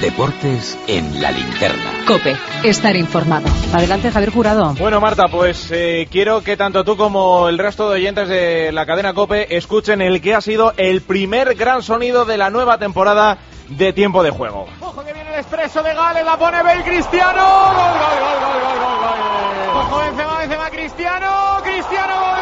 Deportes en la linterna. COPE, estar informado. Adelante, Javier Jurado. Bueno, Marta, pues quiero que tanto tú como el resto de oyentes de la cadena COPE escuchen el que ha sido el primer gran sonido de la nueva temporada de Tiempo de Juego. Ojo que viene el expreso de Gales, la pone Bale, Cristiano. Gol, gol, gol, gol, gol, gol, gol. Ojo, Benzema, Cristiano, gol,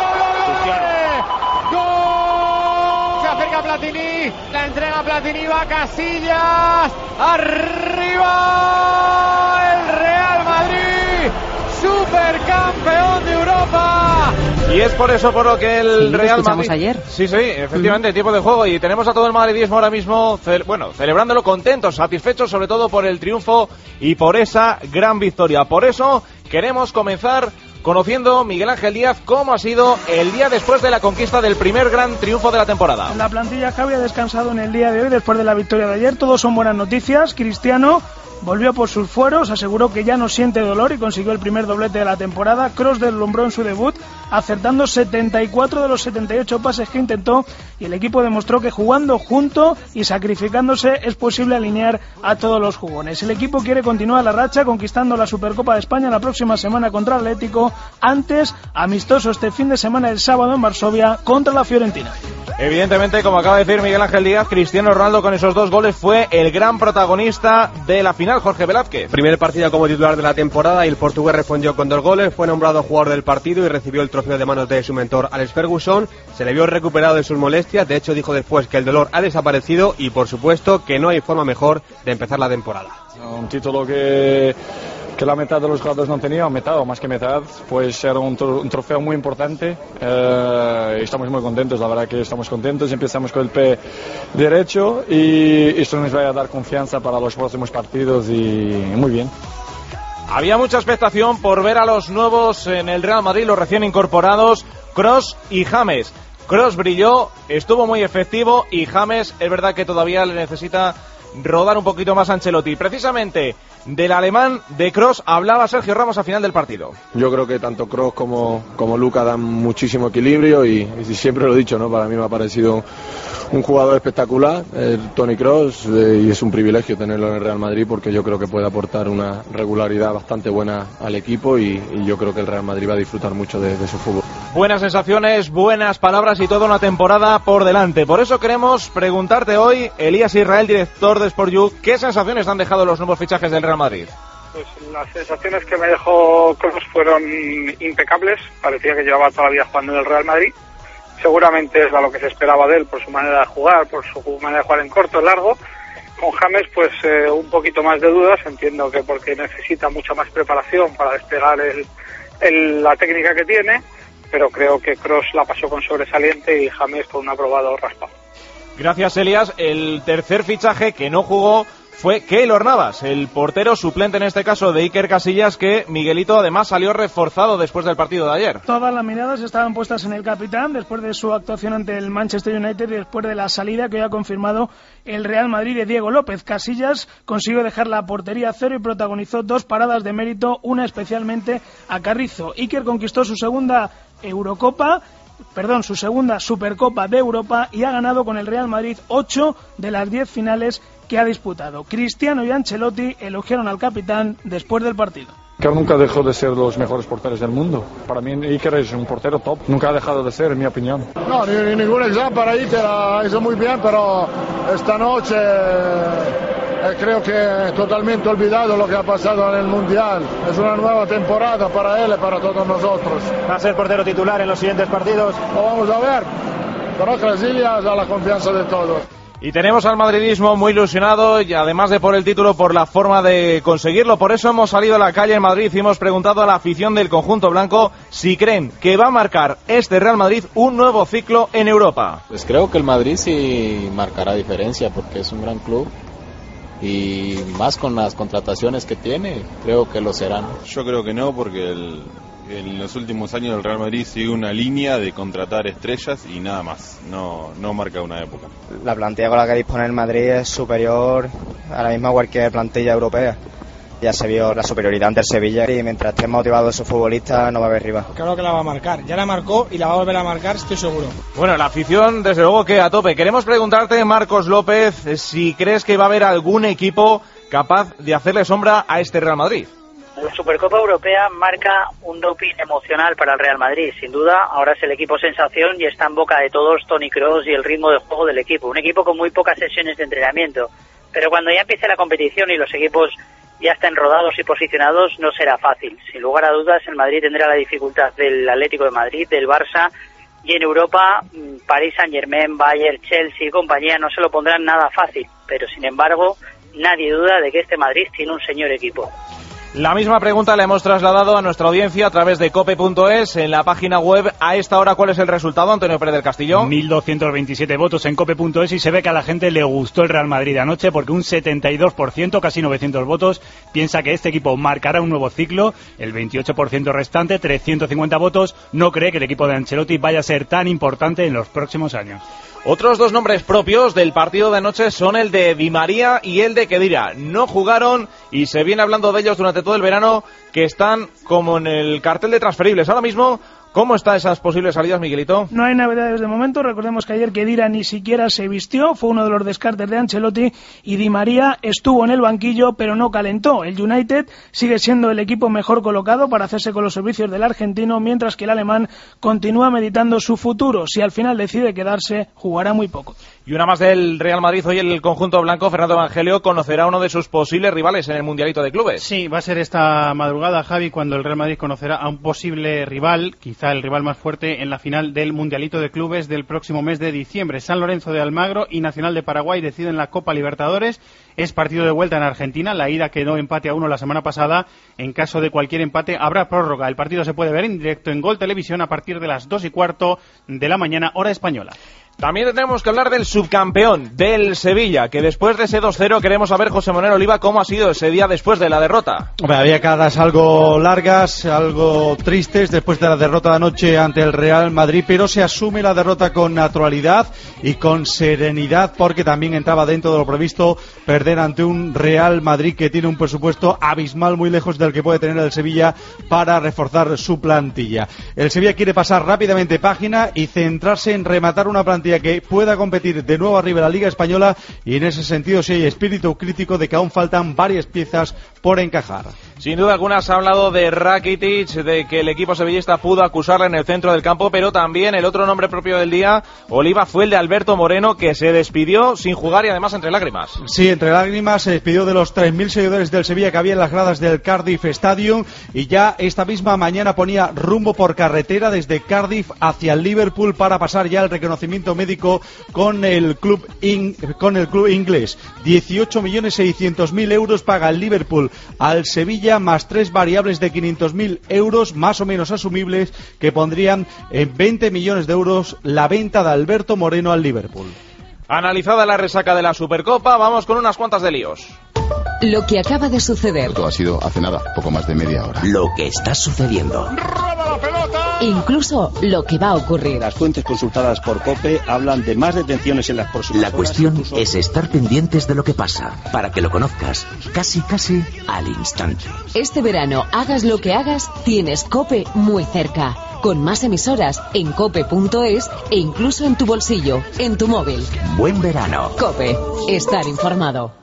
gol. Se acerca Platini, la entrega Platini, va Casillas, arriba el Real Madrid, supercampeón de Europa. Y es por eso por lo que el Real Madrid... ayer. Sí, efectivamente, Tiempo de Juego. Y tenemos a todo el madridismo ahora mismo, celebrándolo contentos, satisfechos sobre todo por el triunfo y por esa gran victoria. Por eso queremos comenzar conociendo, Miguel Ángel Díaz, cómo ha sido el día después de la conquista del primer gran triunfo de la temporada. La plantilla Javi ha descansado en el día de hoy después de la victoria de ayer. Todos son buenas noticias. Cristiano volvió por sus fueros, aseguró que ya no siente dolor y consiguió el primer doblete de la temporada. Kroos deslumbró en su debut, acertando 74 de los 78 pases que intentó, y el equipo demostró que jugando junto y sacrificándose es posible alinear a todos los jugones. El equipo quiere continuar la racha conquistando la Supercopa de España la próxima semana contra el Atlético, antes amistoso este fin de semana el sábado en Varsovia contra la Fiorentina. Evidentemente, como acaba de decir Miguel Ángel Díaz, Cristiano Ronaldo con esos 2 goles fue el gran protagonista de la final. Jorge Velázquez. Primer partido como titular de la temporada y el portugués respondió con 2 goles, fue nombrado jugador del partido y recibió el trofeo de manos de su mentor Alex Ferguson. Se le vio recuperado de sus molestias, de hecho dijo después que el dolor ha desaparecido y por supuesto que no hay forma mejor de empezar la temporada. Un título que la mitad de los jugadores no tenían, mitad o más que mitad, pues era un trofeo muy importante. Estamos muy contentos, la verdad que estamos contentos. Empezamos con el pie derecho y esto nos va a dar confianza para los próximos partidos y muy bien. Había mucha expectación por ver a los nuevos en el Real Madrid, los recién incorporados, Kroos y James. Kroos brilló, estuvo muy efectivo y James es verdad que todavía le necesita rodar un poquito más a Ancelotti. Precisamente del alemán de Kroos hablaba Sergio Ramos al final del partido. Yo creo que tanto Kroos como Luka dan muchísimo equilibrio y siempre lo he dicho, ¿no? Para mí me ha parecido un jugador espectacular, Toni Kroos, y es un privilegio tenerlo en el Real Madrid porque yo creo que puede aportar una regularidad bastante buena al equipo y yo creo que el Real Madrid va a disfrutar mucho de su fútbol. Buenas sensaciones, buenas palabras y toda una temporada por delante. Por eso queremos preguntarte hoy, Elías Israel, director de Sport You, ¿qué sensaciones han dejado los nuevos fichajes del Real Madrid? Pues las sensaciones que me dejó Kroos fueron impecables. Parecía que llevaba toda la vida jugando en el Real Madrid. Seguramente es lo que se esperaba de él por su manera de jugar, por su manera de jugar en corto, en largo. Con James, pues un poquito más de dudas. Entiendo que porque necesita mucha más preparación para despegar la técnica que tiene, pero creo que Kroos la pasó con sobresaliente y James con un aprobado raspado. Gracias, Elías. El tercer fichaje que no jugó fue Keylor Navas, el portero suplente en este caso de Iker Casillas, que Miguelito además salió reforzado después del partido de ayer. Todas las miradas estaban puestas en el capitán después de su actuación ante el Manchester United y después de la salida que hoy ha confirmado el Real Madrid de Diego López. Casillas consiguió dejar la portería a cero y protagonizó 2 paradas de mérito, una especialmente a Carrizo. Iker conquistó su segunda Supercopa de Europa y ha ganado con el Real Madrid 8 de las 10 finales que ha disputado. Cristiano y Ancelotti elogiaron al capitán después del partido. Iker nunca dejó de ser los mejores porteros del mundo. Para mí Iker es un portero top. Nunca ha dejado de ser, en mi opinión. No, ni ningún examen para Iker. Hizo muy bien, pero esta noche creo que totalmente olvidado lo que ha pasado en el Mundial. Es una nueva temporada para él y para todos nosotros. ¿Va a ser portero titular en los siguientes partidos? Lo vamos a ver. Pero Casillas da la confianza de todos. Y tenemos al madridismo muy ilusionado y además de por el título, por la forma de conseguirlo. Por eso hemos salido a la calle en Madrid y hemos preguntado a la afición del conjunto blanco si creen que va a marcar este Real Madrid un nuevo ciclo en Europa. Pues creo que el Madrid sí marcará diferencia porque es un gran club y más con las contrataciones que tiene, creo que lo serán. Yo creo que no, porque en los últimos años el Real Madrid sigue una línea de contratar estrellas y nada más, no marca una época. La plantilla con la que dispone el Madrid es superior a la misma cualquier plantilla europea. Ya se vio la superioridad ante el Sevilla y mientras estén motivados esos futbolistas no va a haber rival. Claro que la va a marcar, ya la marcó y la va a volver a marcar, estoy seguro. Bueno, la afición desde luego que a tope. Queremos preguntarte, Marcos López, si crees que va a haber algún equipo capaz de hacerle sombra a este Real Madrid. La Supercopa Europea marca un doping emocional para el Real Madrid. Sin duda, ahora es el equipo sensación y está en boca de todos Toni Kroos y el ritmo de juego del equipo. Un equipo con muy pocas sesiones de entrenamiento. Pero cuando ya empiece la competición y los equipos ya estén rodados y posicionados, no será fácil. Sin lugar a dudas, el Madrid tendrá la dificultad del Atlético de Madrid, del Barça, y en Europa, Paris Saint-Germain, Bayern, Chelsea y compañía no se lo pondrán nada fácil. Pero sin embargo, nadie duda de que este Madrid tiene un señor equipo. La misma pregunta le hemos trasladado a nuestra audiencia a través de cope.es en la página web. A esta hora, ¿cuál es el resultado, Antonio Pérez del Castillo? 1.227 votos en cope.es y se ve que a la gente le gustó el Real Madrid anoche porque un 72%, casi 900 votos, piensa que este equipo marcará un nuevo ciclo. El 28% restante, 350 votos, no cree que el equipo de Ancelotti vaya a ser tan importante en los próximos años. Otros dos nombres propios del partido de anoche son el de Di María y el de Khedira. No jugaron y se viene hablando de ellos durante todo el verano, que están como en el cartel de transferibles. Ahora mismo, ¿cómo están esas posibles salidas, Miguelito? No hay novedades de momento. Recordemos que ayer Khedira ni siquiera se vistió, fue uno de los descartes de Ancelotti, y Di María estuvo en el banquillo pero no calentó. El United sigue siendo el equipo mejor colocado para hacerse con los servicios del argentino, mientras que el alemán continúa meditando su futuro. Si al final decide quedarse, jugará muy poco. Y una más del Real Madrid. Hoy el conjunto blanco, Fernando Evangelio, conocerá a uno de sus posibles rivales en el Mundialito de Clubes. Sí, va a ser esta madrugada, Javi, cuando el Real Madrid conocerá a un posible rival, quizá el rival más fuerte en la final del Mundialito de Clubes del próximo mes de diciembre. San Lorenzo de Almagro y Nacional de Paraguay deciden la Copa Libertadores. Es partido de vuelta en Argentina. La ida quedó empate a 1 la semana pasada. En caso de cualquier empate habrá prórroga. El partido se puede ver en directo en Gol Televisión a partir de las 2:15 de la mañana, hora española. También tenemos que hablar del subcampeón, del Sevilla, que después de ese 2-0 queremos saber, José Manuel Oliva, cómo ha sido ese día después de la derrota. Hombre, había caras algo largas, algo tristes después de la derrota de anoche ante el Real Madrid, pero se asume la derrota con naturalidad y con serenidad, porque también entraba dentro de lo previsto perder ante un Real Madrid que tiene un presupuesto abismal, muy lejos del que puede tener el Sevilla para reforzar su plantilla. El Sevilla quiere pasar rápidamente página y centrarse en rematar una plantilla que pueda competir de nuevo arriba en la Liga Española, y en ese sentido sí hay espíritu crítico de que aún faltan varias piezas por encajar. Sin duda alguna se ha hablado de Rakitic, de que el equipo sevillista pudo acusarle en el centro del campo, pero también el otro nombre propio del día, Oliva, fue el de Alberto Moreno, que se despidió sin jugar y además entre lágrimas. Sí, entre lágrimas se despidió de los 3.000 seguidores del Sevilla que había en las gradas del Cardiff Stadium, y ya esta misma mañana ponía rumbo por carretera desde Cardiff hacia el Liverpool para pasar ya el reconocimiento médico con el club inglés. 18.600.000 euros paga el Liverpool al Sevilla, más 3 variables de 500.000 euros, más o menos asumibles, que pondrían en 20 millones de euros la venta de Alberto Moreno al Liverpool. Analizada la resaca de la Supercopa, vamos con unas cuantas de líos. Lo que acaba de suceder. Todo ha sido hace nada, poco más de media hora. Lo que está sucediendo. Incluso lo que va a ocurrir. Las fuentes consultadas por COPE hablan de más detenciones en las próximas horas. La cuestión es estar pendientes de lo que pasa, para que lo conozcas casi al instante. Este verano, hagas lo que hagas, tienes COPE muy cerca. Con más emisoras en cope.es e incluso en tu bolsillo, en tu móvil. Buen verano. COPE. Estar informado.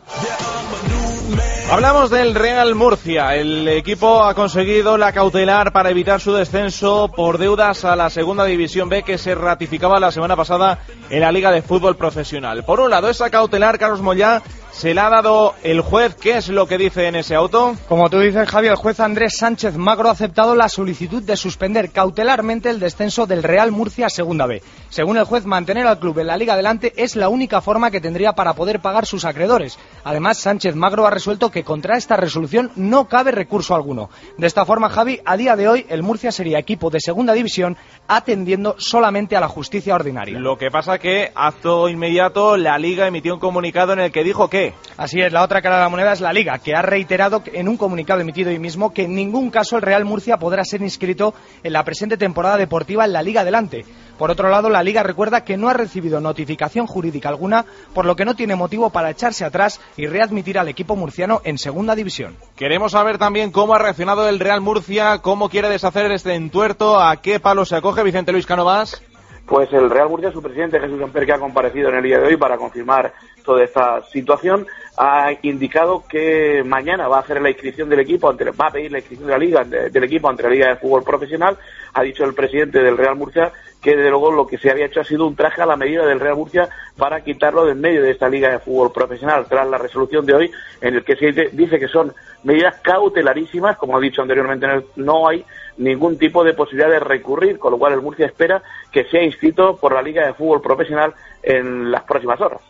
Hablamos del Real Murcia. El equipo ha conseguido la cautelar para evitar su descenso por deudas a la Segunda División B, que se ratificaba la semana pasada en la Liga de Fútbol Profesional. Por un lado, esa cautelar, Carlos Moyá, se la ha dado el juez. ¿Qué es lo que dice en ese auto? Como tú dices, Javi, el juez Andrés Sánchez Magro ha aceptado la solicitud de suspender cautelarmente el descenso del Real Murcia a Segunda B. Según el juez, mantener al club en la Liga Adelante es la única forma que tendría para poder pagar sus acreedores. Además, Sánchez Magro ha resuelto que contra esta resolución no cabe recurso alguno. De esta forma, Javi, a día de hoy el Murcia sería equipo de Segunda División atendiendo solamente a la justicia ordinaria. Lo que pasa que, acto inmediato, la Liga emitió un comunicado en el que dijo que... Así es, la otra cara de la moneda es la Liga, que ha reiterado en un comunicado emitido hoy mismo que en ningún caso el Real Murcia podrá ser inscrito en la presente temporada deportiva en la Liga Adelante. Por otro lado, la Liga recuerda que no ha recibido notificación jurídica alguna, por lo que no tiene motivo para echarse atrás y readmitir al equipo murciano en Segunda División. Queremos saber también cómo ha reaccionado el Real Murcia, cómo quiere deshacer este entuerto, a qué palo se acoge Vicente Luis Cánovas. Pues el Real Murcia, su presidente Jesús Samper, que ha comparecido en el día de hoy para confirmar toda esta situación, ha indicado que mañana va a hacer la inscripción del equipo, va a pedir la inscripción de la liga, del equipo ante la Liga de Fútbol Profesional. Ha dicho el presidente del Real Murcia que desde luego lo que se había hecho ha sido un traje a la medida del Real Murcia para quitarlo de en medio de esta Liga de Fútbol Profesional, tras la resolución de hoy en el que se dice que son medidas cautelarísimas. Como he dicho anteriormente, no hay ningún tipo de posibilidad de recurrir, con lo cual el Murcia espera que sea inscrito por la Liga de Fútbol Profesional en las próximas horas.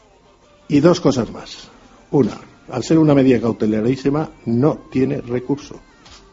Y dos cosas más. Una, al ser una medida cautelarísima, no tiene recurso.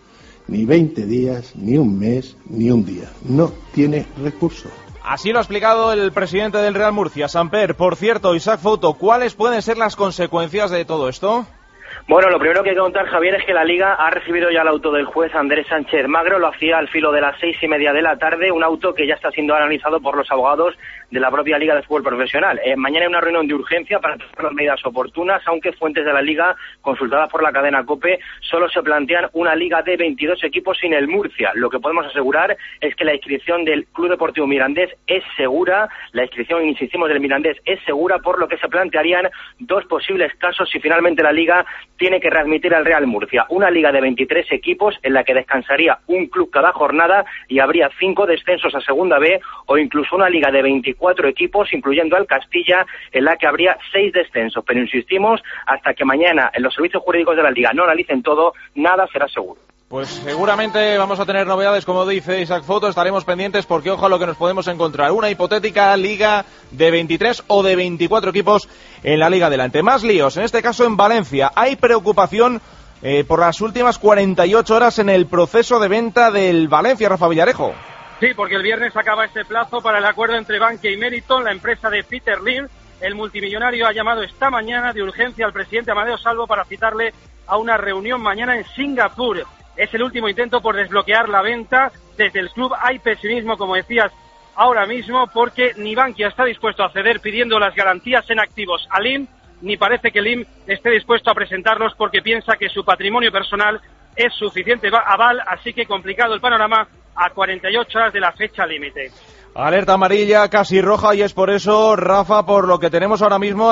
Ni 20 días, ni un mes, ni un día. No tiene recurso. Así lo ha explicado el presidente del Real Murcia, Samper. Por cierto, Isaac Fouto, ¿cuáles pueden ser las consecuencias de todo esto? Bueno, lo primero que hay que contar, Javier, es que la Liga ha recibido ya el auto del juez Andrés Sánchez Magro. Lo hacía al filo de las 6:30 de la tarde, un auto que ya está siendo analizado por los abogados de la propia Liga de Fútbol Profesional. Mañana hay una reunión de urgencia para tomar las medidas oportunas, aunque fuentes de la Liga, consultadas por la cadena COPE, solo se plantean una Liga de 22 equipos sin el Murcia. Lo que podemos asegurar es que la inscripción del Club Deportivo Mirandés es segura, la inscripción, insistimos, del Mirandés es segura, por lo que se plantearían dos posibles casos si finalmente la Liga tiene que readmitir al Real Murcia. Una liga de 23 equipos en la que descansaría un club cada jornada y habría 5 descensos a Segunda B, o incluso una liga de 24 equipos, incluyendo al Castilla, en la que habría 6 descensos. Pero insistimos, hasta que mañana en los servicios jurídicos de la Liga no analicen todo, nada será seguro. Pues seguramente vamos a tener novedades, como dice Isaac Fouto, estaremos pendientes porque ojo a lo que nos podemos encontrar. Una hipotética liga de 23 o de 24 equipos en la Liga Adelante. Más líos, en este caso en Valencia. Hay preocupación por las últimas 48 horas en el proceso de venta del Valencia, Rafa Villarejo. Sí, porque el viernes acaba ese plazo para el acuerdo entre Bankia y Meriton, la empresa de Peter Lim. El multimillonario ha llamado esta mañana de urgencia al presidente Amadeo Salvo para citarle a una reunión mañana en Singapur. Es el último intento por desbloquear la venta. Desde el club hay pesimismo, como decías ahora mismo, porque ni Bankia está dispuesto a ceder pidiendo las garantías en activos a Lim, ni parece que Lim esté dispuesto a presentarlos porque piensa que su patrimonio personal es suficiente aval, así que complicado el panorama a 48 horas de la fecha límite. Alerta amarilla, casi roja, y es por eso, Rafa, por lo que tenemos ahora mismo a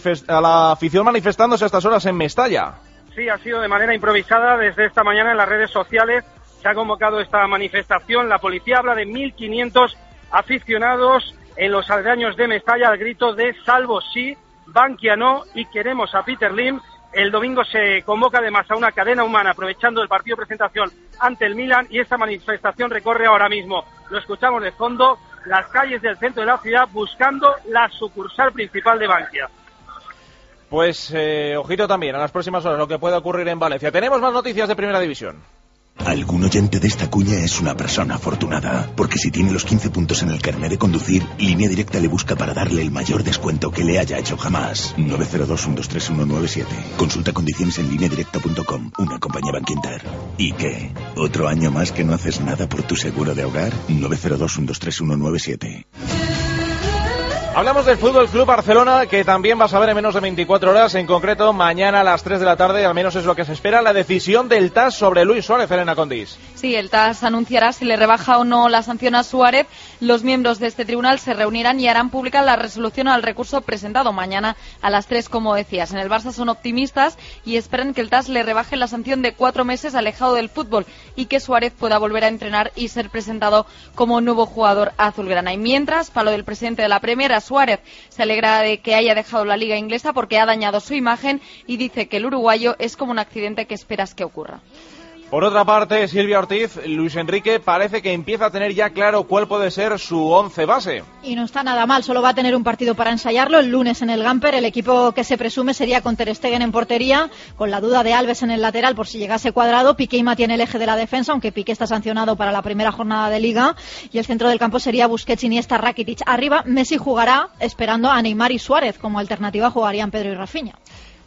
la afición manifestándose a estas horas en Mestalla. Sí, ha sido de manera improvisada desde esta mañana en las redes sociales. Se ha convocado esta manifestación. La policía habla de 1.500 aficionados en los aledaños de Mestalla al grito de Salvo sí, Bankia no y queremos a Peter Lim. El domingo se convoca además a una cadena humana aprovechando el partido de presentación ante el Milan, y esta manifestación recorre ahora mismo, lo escuchamos de fondo, las calles del centro de la ciudad buscando la sucursal principal de Bankia. Pues ojito también a las próximas horas lo que pueda ocurrir en Valencia. Tenemos más noticias de Primera División. Algún oyente de esta cuña es una persona afortunada, porque si tiene los 15 puntos en el carnet de conducir, Línea Directa le busca para darle el mayor descuento que le haya hecho jamás. 902-123-197. Consulta condiciones en lineadirecta.com, una compañía Bankinter. ¿Y qué? ¿Otro año más que no haces nada por tu seguro de hogar? 902-123-197. Hablamos del Fútbol Club Barcelona, que también vas a ver en menos de 24 horas, en concreto mañana a las 3 de la tarde, al menos es lo que se espera, la decisión del TAS sobre Luis Suárez, Elena Condis. Sí, el TAS anunciará si le rebaja o no la sanción a Suárez. Los miembros de este tribunal se reunirán y harán pública la resolución al recurso presentado mañana a las 3, como decías. En el Barça son optimistas y esperan que el TAS le rebaje la sanción de 4 meses alejado del fútbol y que Suárez pueda volver a entrenar y ser presentado como nuevo jugador azulgrana. Y mientras, para lo del presidente de la Premier, Suárez se alegra de que haya dejado la liga inglesa porque ha dañado su imagen y dice que el uruguayo es como un accidente que esperas que ocurra. Por otra parte, Silvia Ortiz, Luis Enrique parece que empieza a tener ya claro cuál puede ser su 11 base. Y no está nada mal, solo va a tener un partido para ensayarlo, el lunes en el Gamper. El equipo que se presume sería con Ter Stegen en portería, con la duda de Alves en el lateral por si llegase Cuadrado. Piqué y Mati en el eje de la defensa, aunque Piqué está sancionado para la primera jornada de Liga. Y el centro del campo sería Busquets, Iniesta, Rakitic. Arriba, Messi jugará esperando a Neymar y Suárez. Como alternativa jugarían Pedro y Rafinha.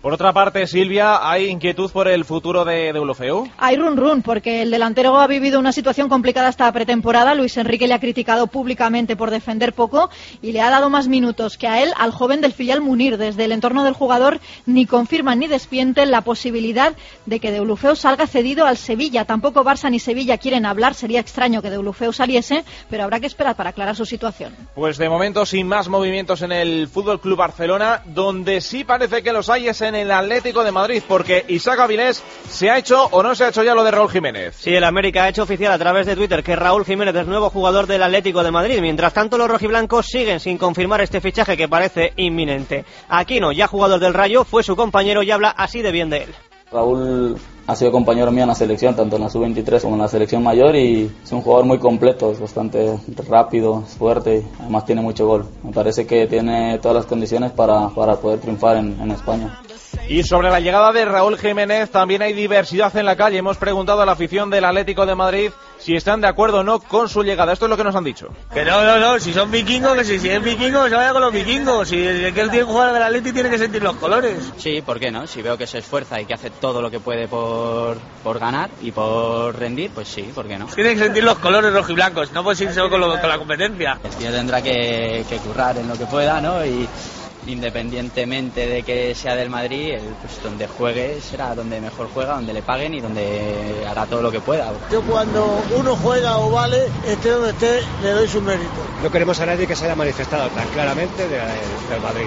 Por otra parte, Silvia, ¿hay inquietud por el futuro de Deulofeu? Hay run, porque el delantero ha vivido una situación complicada esta pretemporada. Luis Enrique le ha criticado públicamente por defender poco y le ha dado más minutos que a él al joven del filial Munir. Desde el entorno del jugador ni confirman ni desmienten la posibilidad de que Deulofeu salga cedido al Sevilla. Tampoco Barça ni Sevilla quieren hablar. Sería extraño que Deulofeu saliese, pero habrá que esperar para aclarar su situación. Pues de momento sin más movimientos en el Fútbol Club Barcelona, donde sí parece que los hay es en el Atlético de Madrid, porque Isaac Avilés, ¿se ha hecho o no se ha hecho ya lo de Raúl Jiménez? Sí, el América ha hecho oficial a través de Twitter que Raúl Jiménez es nuevo jugador del Atlético de Madrid. Mientras tanto, los rojiblancos siguen sin confirmar este fichaje que parece inminente. Aquino, ya jugador del Rayo, fue su compañero y habla así de bien de él. Raúl ha sido compañero mío en la selección, tanto en la sub-23 como en la selección mayor, y es un jugador muy completo, es bastante rápido, es fuerte, además tiene mucho gol. Me parece que tiene todas las condiciones para poder triunfar en España. Y sobre la llegada de Raúl Jiménez también hay diversidad en la calle. Hemos preguntado a la afición del Atlético de Madrid si están de acuerdo o no con su llegada. Esto es lo que nos han dicho. Que no, si son vikingos, que si es vikingo, que se vaya con los vikingos. Si el que él tiene que jugar del Atlético tiene que sentir los colores. Sí, ¿por qué no? Si veo que se esfuerza y que hace todo lo que puede por ganar y por rendir, pues sí, ¿por qué no? Tiene que sentir los colores rojiblancos, no puede irse con la competencia. El tío tendrá que currar en lo que pueda, ¿no? Y independientemente de que sea del Madrid, pues donde juegue será donde mejor juega, donde le paguen y donde hará todo lo que pueda. Yo cuando uno juega o vale, esté donde esté, le doy su mérito. No queremos a nadie que se haya manifestado tan claramente del Madrid.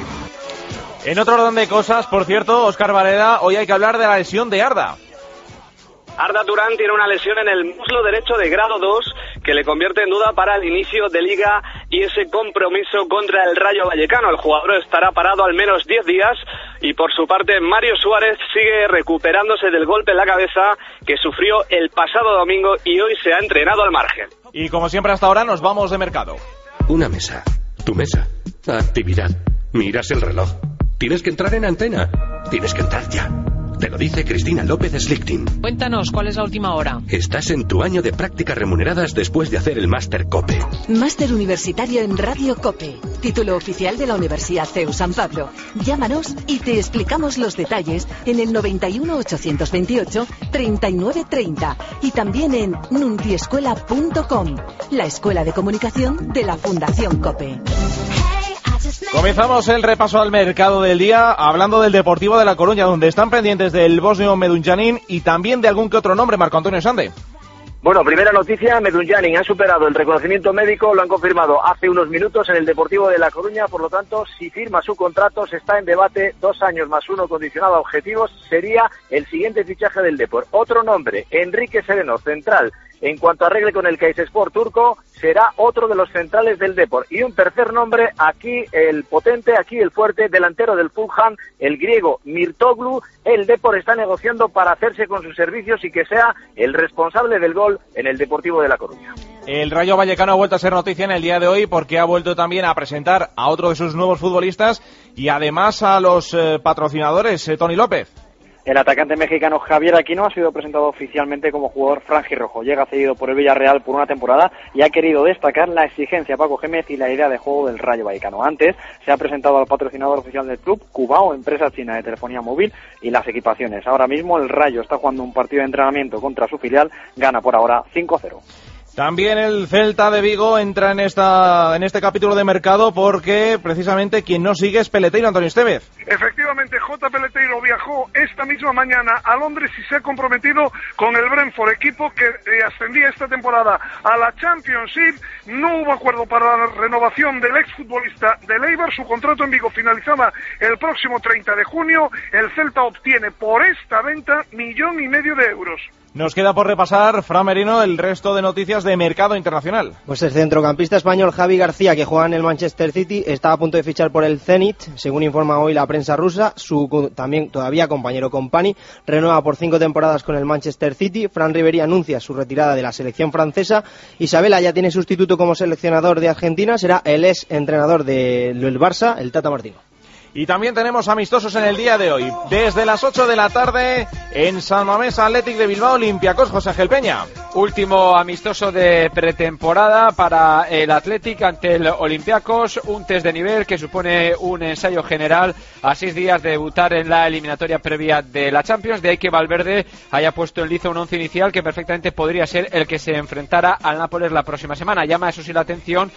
En otro orden de cosas, por cierto, Óscar Varela, hoy hay que hablar de la lesión de Arda. Arda Turán tiene una lesión en el muslo derecho de grado 2 que le convierte en duda para el inicio de Liga y ese compromiso contra el Rayo Vallecano. El jugador estará parado al menos 10 días y por su parte Mario Suárez sigue recuperándose del golpe en la cabeza que sufrió el pasado domingo y hoy se ha entrenado al margen. Y como siempre hasta ahora nos vamos de mercado. Una mesa, tu mesa, actividad, miras el reloj, tienes que entrar en antena, tienes que entrar ya. Te lo dice Cristina López Slichting. Cuéntanos, ¿cuál es la última hora? Estás en tu año de prácticas remuneradas después de hacer el Máster COPE. Máster Universitario en Radio COPE. Título oficial de la Universidad CEU San Pablo. Llámanos y te explicamos los detalles en el 91 828 3930 y también en nuntiescuela.com, la escuela de comunicación de la Fundación COPE. Comenzamos el repaso al mercado del día hablando del Deportivo de La Coruña, donde están pendientes del bosnio Medunjanin y también de algún que otro nombre, Marco Antonio Sande. Bueno, primera noticia, Medunjanin ha superado el reconocimiento médico, lo han confirmado hace unos minutos en el Deportivo de La Coruña, por lo tanto, si firma su contrato, se está en debate 2 años más 1 condicionado a objetivos, sería el siguiente fichaje del Depor. Otro nombre, Enrique Sereno, central. En cuanto arregle con el Kayserispor turco, será otro de los centrales del Depor. Y un tercer nombre, aquí el potente, aquí el fuerte, delantero del Fulham, el griego Mirtoglu. El Depor está negociando para hacerse con sus servicios y que sea el responsable del gol en el Deportivo de La Coruña. El Rayo Vallecano ha vuelto a ser noticia en el día de hoy porque ha vuelto también a presentar a otro de sus nuevos futbolistas y además a los patrocinadores, Tony López. El atacante mexicano Javier Aquino ha sido presentado oficialmente como jugador franjirrojo. Llega cedido por el Villarreal por una temporada y ha querido destacar la exigencia a Paco Gémez y la idea de juego del Rayo Vallecano. Antes se ha presentado al patrocinador oficial del club, Cubao, empresa china de telefonía móvil, y las equipaciones. Ahora mismo el Rayo está jugando un partido de entrenamiento contra su filial, gana por ahora 5-0. También el Celta de Vigo entra en este capítulo de mercado porque precisamente quien no sigue es Peleteiro, Antonio Estevez. Efectivamente, J. Peleteiro viajó esta misma mañana a Londres y se ha comprometido con el Brentford, equipo que ascendía esta temporada a la Championship. No hubo acuerdo para la renovación del exfutbolista del Eibar. Su contrato en Vigo finalizaba el próximo 30 de junio. El Celta obtiene por esta venta 1,5 millones de euros. Nos queda por repasar, Fran Merino, el resto de noticias de mercado internacional. Pues el centrocampista español Javi García, que juega en el Manchester City, está a punto de fichar por el Zenit, según informa hoy la prensa rusa. Su también todavía compañero Company renueva por 5 temporadas con el Manchester City. Fran Riveri anuncia su retirada de la selección francesa. Isabela ya tiene sustituto como seleccionador de Argentina, será el ex entrenador del Barça, el Tata Martino. Y también tenemos amistosos en el día de hoy. Desde las 8 de la tarde en San Mamés Athletic de Bilbao, Olympiacos, José Ángel Peña. Último amistoso de pretemporada para el Athletic ante el Olympiacos, un test de nivel que supone un ensayo general a 6 días de debutar en la eliminatoria previa de la Champions. De ahí que Valverde haya puesto en liza un once inicial que perfectamente podría ser el que se enfrentara al Nápoles la próxima semana. Llama eso sí la atención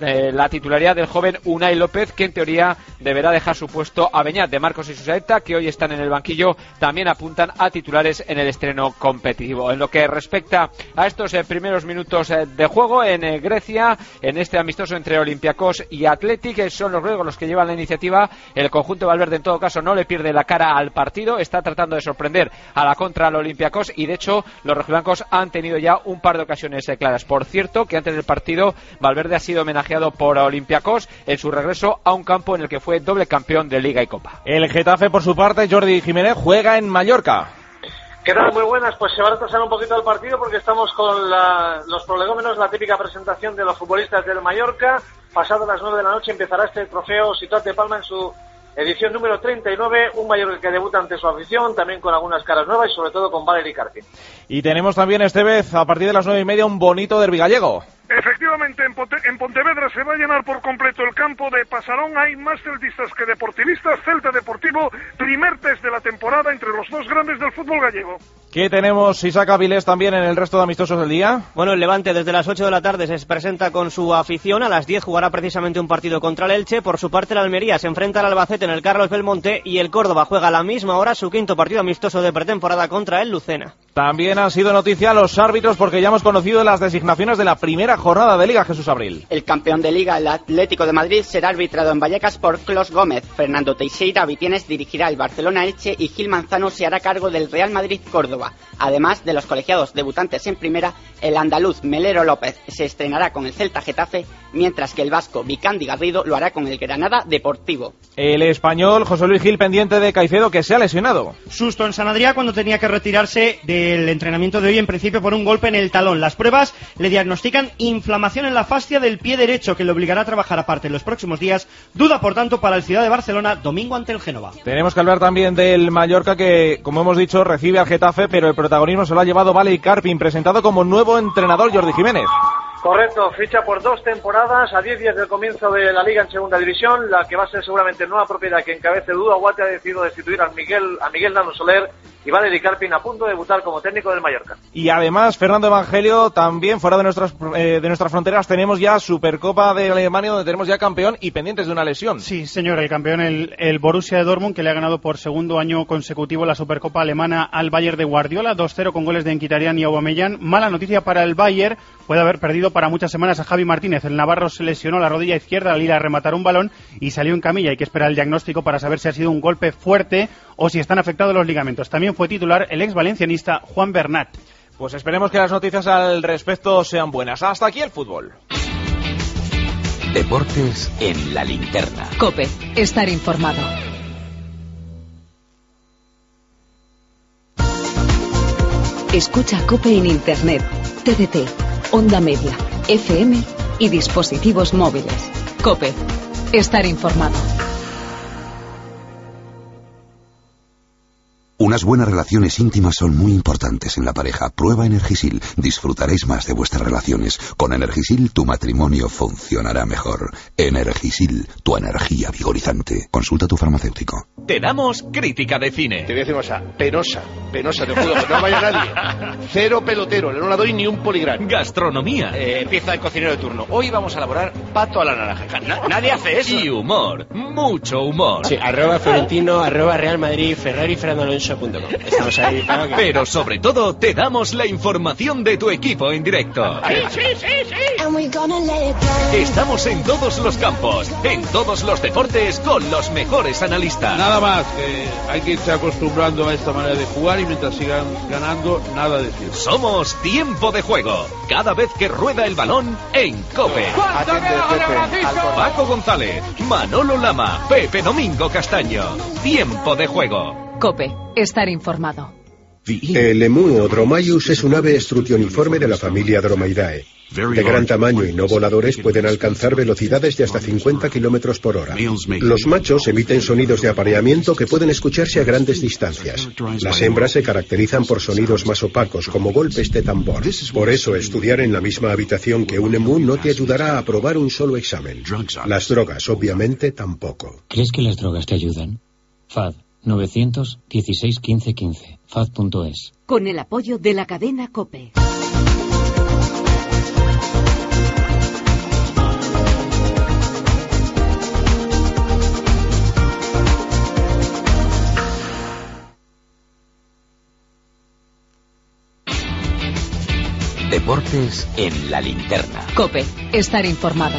la titularidad del joven Unai López, que en teoría deberá dejar su puesto a Beñat. De Marcos y Susaeta, que hoy están en el banquillo, también apuntan a titulares en el estreno competitivo. En lo que respecta a estos primeros minutos de juego en Grecia, en este amistoso entre Olympiacos y Athletic, son los griegos los que llevan la iniciativa. El conjunto de Valverde en todo caso no le pierde la cara al partido, está tratando de sorprender a la contra al Olympiacos, y de hecho los rojiblancos han tenido ya un par de ocasiones claras. Por cierto, que antes del partido Valverde ha sido homenajeado por Olympiacos en su regreso a un campo en el que fue doble campeón de Liga y Copa. El Getafe, por su parte, Jordi Jiménez, juega en Mallorca. ¿Qué tal? Muy buenas. Pues se va a retrasar un poquito el partido porque estamos con los prolegómenos, la típica presentación de los futbolistas del Mallorca. Pasado las 9 de la noche empezará este trofeo Situat de Palma en su edición número 39, un Mallorca que debuta ante su afición, también con algunas caras nuevas y sobre todo con Valery Karpin. Y tenemos también este vez, a partir de las 9:30, un bonito derbi gallego. Efectivamente, en Pontevedra se va a llenar por completo el campo de Pasarón. Hay más celtistas que deportivistas. Celta Deportivo, primer test de la temporada entre los dos grandes del fútbol gallego. ¿Qué tenemos, Isaac Avilés, también en el resto de amistosos del día? Bueno, el Levante desde las 8 de la tarde se presenta con su afición. A las 10 jugará precisamente un partido contra el Elche. Por su parte, el Almería se enfrenta al Albacete en el Carlos Belmonte, y el Córdoba juega a la misma hora su quinto partido amistoso de pretemporada contra el Lucena. También han sido noticia los árbitros porque ya hemos conocido las designaciones de la primera jornada de Liga. Jesús Abril. El campeón de Liga, el Atlético de Madrid, será arbitrado en Vallecas por Clos Gómez. Fernando Teixeira Vitienes dirigirá el Barcelona Elche y Gil Manzano se hará cargo del Real Madrid Córdoba. Además de los colegiados debutantes en primera, el andaluz Melero López se estrenará con el Celta Getafe, mientras que el vasco Vicandi Garrido lo hará con el Granada Deportivo. El español José Luis Gil pendiente de Caicedo, que se ha lesionado. Susto en San Adrià cuando tenía que retirarse del entrenamiento de hoy, en principio por un golpe en el talón. Las pruebas le diagnostican inflamación en la fascia del pie derecho, que le obligará a trabajar aparte en los próximos días. Duda, por tanto, para el Ciudad de Barcelona domingo ante el Génova. Tenemos que hablar también del Mallorca, que, como hemos dicho, recibe al Getafe, pero el protagonismo se lo ha llevado Valery Karpin, presentado como nuevo entrenador. Jordi Jiménez. Correcto, ficha por 2 temporadas, a 10 días del comienzo de la Liga en Segunda División, la que va a ser seguramente nueva propiedad que encabece Duda Guate. Ha decidido destituir a Miguel Nano Soler, y Valery Karpin a punto de debutar como técnico del Mallorca. Y además, Fernando Evangelio, también fuera de nuestras fronteras tenemos ya Supercopa de Alemania, donde tenemos ya campeón y pendientes de una lesión. Sí, señor, el campeón, el Borussia de Dortmund, que le ha ganado por segundo año consecutivo la Supercopa alemana al Bayern de Guardiola, 2-0 con goles de Mkhitaryan y Aubameyang. Mala noticia para el Bayern, puede haber perdido para muchas semanas a Javi Martínez. El navarro se lesionó la rodilla izquierda al ir a rematar un balón y salió en camilla. Hay que esperar el diagnóstico para saber si ha sido un golpe fuerte o si están afectados los ligamentos. También fue titular el ex valencianista Juan Bernat. Pues esperemos que las noticias al respecto sean buenas. Hasta aquí el fútbol. Deportes en la linterna. COPE, estar informado. Escucha COPE en Internet, TDT, Onda Media, FM y dispositivos móviles. COPE, estar informado. Unas buenas relaciones íntimas son muy importantes en la pareja. Prueba Energisil. Disfrutaréis más de vuestras relaciones. Con Energisil tu matrimonio funcionará mejor. Energisil, tu energía vigorizante. Consulta a tu farmacéutico. Te damos crítica de cine. Te voy a decir una cosa, penosa, te juro, que no vaya nadie. Cero pelotero, no la doy ni un poligrama. Gastronomía. Empieza el cocinero de turno. Hoy vamos a elaborar pato a la naranja. Nadie hace eso. Y humor, mucho humor. Sí, @Florentino, @Real Madrid, Ferrari, Fernando Alonso. Estamos ahí, claro que... Pero sobre todo te damos la información de tu equipo en directo. Sí. Estamos en todos los campos, en todos los deportes, con los mejores analistas. Nada más, que hay que irse acostumbrando a esta manera de jugar y mientras sigan ganando, nada de decir. Somos Tiempo de Juego, cada vez que rueda el balón en COPE. Paco González, Manolo Lama, Pepe Domingo Castaño. Tiempo de Juego. COPE, estar informado. El emú o Dromaeus es un ave estrutioniforme de la familia Dromaidae. De gran tamaño y no voladores, pueden alcanzar velocidades de hasta 50 kilómetros por hora. Los machos emiten sonidos de apareamiento que pueden escucharse a grandes distancias. Las hembras se caracterizan por sonidos más opacos, como golpes de tambor. Por eso, estudiar en la misma habitación que un emú no te ayudará a aprobar un solo examen. Las drogas, obviamente, tampoco. ¿Crees que las drogas te ayudan? FAD 916 15 15. FAD.es. Con el apoyo de la cadena COPE. Deportes en la linterna. COPE, estar informado.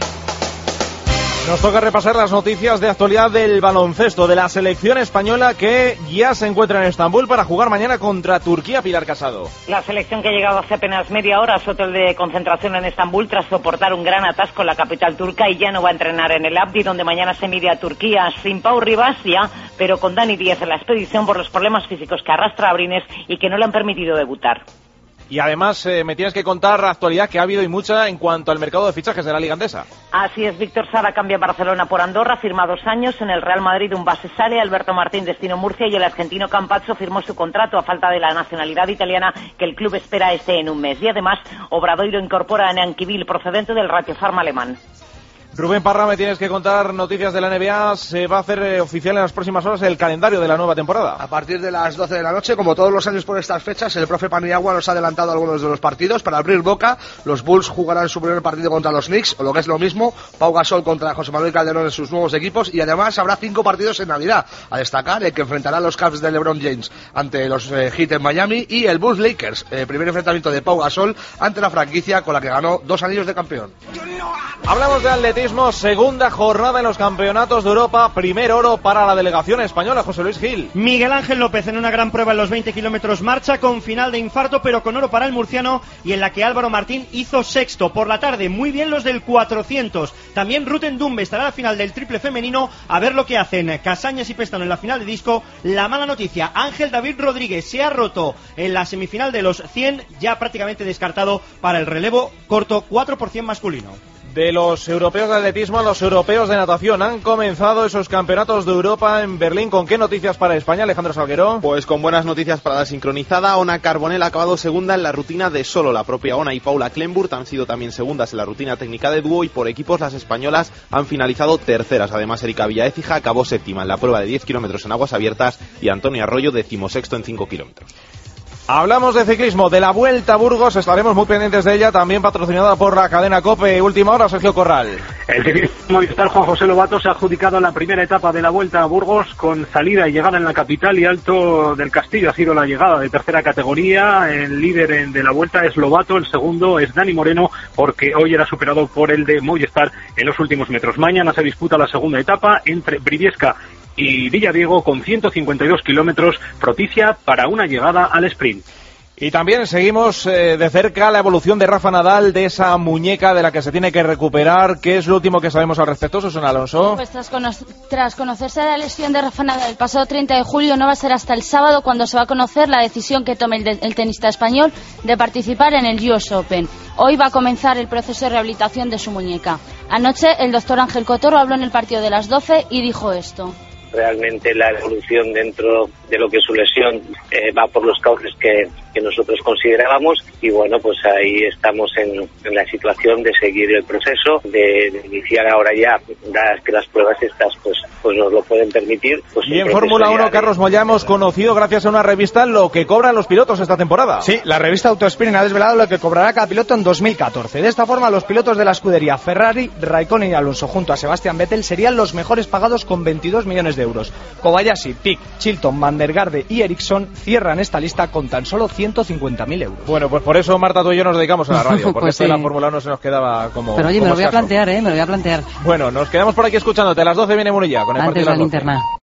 Nos toca repasar las noticias de actualidad del baloncesto de la selección española que ya se encuentra en Estambul para jugar mañana contra Turquía. Pilar Casado. La selección que ha llegado hace apenas media hora a su hotel de concentración en Estambul tras soportar un gran atasco en la capital turca y ya no va a entrenar en el Abdi, donde mañana se mide a Turquía sin Pau Ribas ya, pero con Dani Díaz en la expedición por los problemas físicos que arrastra Abrines y que no le han permitido debutar. Y además me tienes que contar la actualidad que ha habido y mucha en cuanto al mercado de fichajes de la Liga Andesa. Así es, Víctor Sara cambia Barcelona por Andorra, firma 2 años, en el Real Madrid un base sale, Alberto Martín destino Murcia y el argentino Campazzo firmó su contrato a falta de la nacionalidad italiana que el club espera en un mes. Y además, Obradoiro incorpora a Nanquivil procedente del Ratio Farm alemán. Rubén Parra, me tienes que contar noticias de la NBA. Se va a hacer oficial en las próximas horas el calendario de la nueva temporada. A partir de las 12 de la noche, como todos los años por estas fechas, el profe Paniagua nos ha adelantado algunos de los partidos. Para abrir boca, los Bulls jugarán su primer partido contra los Knicks, o lo que es lo mismo, Pau Gasol contra José Manuel Calderón en sus nuevos equipos, y además habrá 5 partidos en Navidad. A destacar el que enfrentará a los Cavs de LeBron James ante los Heat en Miami y el Bulls Lakers, primer enfrentamiento de Pau Gasol ante la franquicia con la que ganó 2 anillos de campeón. Hablamos de atletismo, segunda jornada en los campeonatos de Europa, primer oro para la delegación española. José Luis Gil. Miguel Ángel López en una gran prueba en los 20 kilómetros marcha con final de infarto, pero con oro para el murciano, y en la que Álvaro Martín hizo sexto. Por la tarde, muy bien los del 400. También Ruten Dumbe estará a la final del triple femenino, a ver lo que hacen Casañas y Pestano en la final de disco. La mala noticia, Ángel David Rodríguez se ha roto en la semifinal de los 100, ya prácticamente descartado para el relevo corto 4% masculino. De los europeos de atletismo a los europeos de natación. Han comenzado esos campeonatos de Europa en Berlín. ¿Con qué noticias para España, Alejandro Salguero? Pues con buenas noticias para la sincronizada. Ona Carbonell ha acabado segunda en la rutina de solo. La propia Ona y Paula Klenburg han sido también segundas en la rutina técnica de dúo, y por equipos las españolas han finalizado terceras. Además, Erika Villaécija acabó séptima en la prueba de 10 kilómetros en aguas abiertas y Antonio Arroyo 16º en 5 kilómetros. Hablamos de ciclismo, de la Vuelta a Burgos, estaremos muy pendientes de ella, también patrocinada por la cadena COPE. Última hora, Sergio Corral. El ciclista Movistar Juan José Lobato se ha adjudicado la primera etapa de la Vuelta a Burgos con salida y llegada en la capital, y Alto del Castillo ha sido la llegada de tercera categoría. El líder de la Vuelta es Lobato, el segundo es Dani Moreno, porque hoy era superado por el de Movistar en los últimos metros. Mañana se disputa la segunda etapa entre Briviesca y Villadiego con 152 kilómetros, propicia para una llegada al sprint. Y también seguimos de cerca la evolución de Rafa Nadal, de esa muñeca de la que se tiene que recuperar. ¿Qué es lo último que sabemos al respecto, Susana Alonso? Pues tras conocerse la lesión de Rafa Nadal el pasado 30 de julio, no va a ser hasta el sábado cuando se va a conocer la decisión que tome el tenista español de participar en el US Open. Hoy va a comenzar el proceso de rehabilitación de su muñeca. Anoche el doctor Ángel Cotorro habló en el partido de las 12 y dijo esto. Realmente la evolución dentro de lo que es su lesión va por los cauces que nosotros considerábamos, y bueno, pues ahí estamos en la situación de seguir el proceso, de iniciar ahora ya, dadas que las pruebas estas pues nos lo pueden permitir. Pues y en Fórmula 1, Carlos Moyá, hemos conocido gracias a una revista lo que cobran los pilotos esta temporada. Sí, la revista Autosprint ha desvelado lo que cobrará cada piloto en 2014. De esta forma, los pilotos de la escudería Ferrari, Raikkonen y Alonso junto a Sebastian Vettel serían los mejores pagados con 22 millones de euros. Kobayashi, Pic, Chilton, Van der Garde y Ericsson cierran esta lista con tan solo 150.000 euros. Bueno, pues por eso, Marta, tú y yo nos dedicamos a la radio, porque pues esto de la Fórmula 1 se nos quedaba como... Pero oye, me lo voy a plantear, me lo voy a plantear. Bueno, nos quedamos por aquí escuchándote. A las 12 viene Munilla con el Antes partido de la linterna.